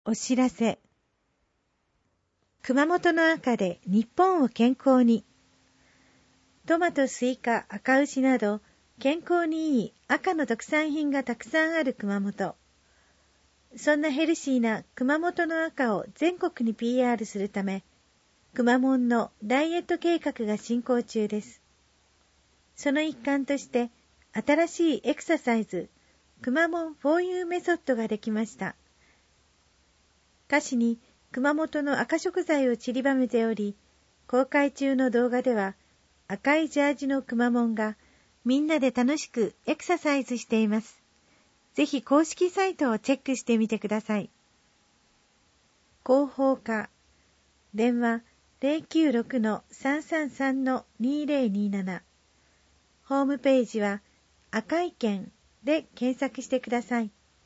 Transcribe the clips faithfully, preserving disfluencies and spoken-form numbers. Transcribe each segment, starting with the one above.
お知らせ。熊本の赤で日本を健康に。トマト、スイカ、赤牛など健康にいい赤の特産品がたくさんある熊本。そんなヘルシーな熊本の赤を全国に ピーアール するため、くまモンのダイエット計画が進行中です。その一環として、新しいエクササイズ、くまモン フォーユー メソッドができました。歌詞に熊本の赤食材を散りばめており、公開中の動画では赤いジャージのくまモンがみんなで楽しくエクササイズしています。ぜひ公式サイトをチェックしてみてください。広報課、電話 ゼロきゅうろく の さんさんさん の にゼロになな。ホームページは赤い券で検索してください。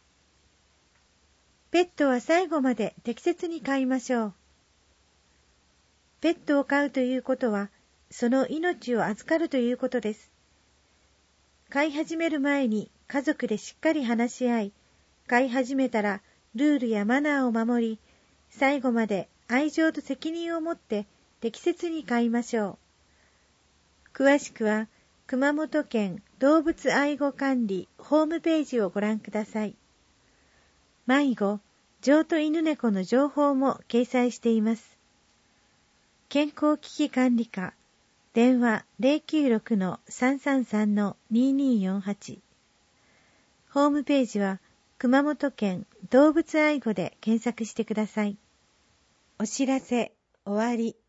ペットは最後まで適切に飼いましょう。ペットを飼うということは、その命を預かるということです。飼い始める前に家族でしっかり話し合い、飼い始めたらルールやマナーを守り、最後まで愛情と責任を持って適切に飼いましょう。詳しくは、熊本県動物愛護管理ホームページをご覧ください。迷子、譲渡犬猫の情報も掲載しています。健康危機管理課、電話 ゼロきゅうろく の さんさんさん の にによんはち。ホームページは熊本県動物愛護で検索してください。お知らせ終わり。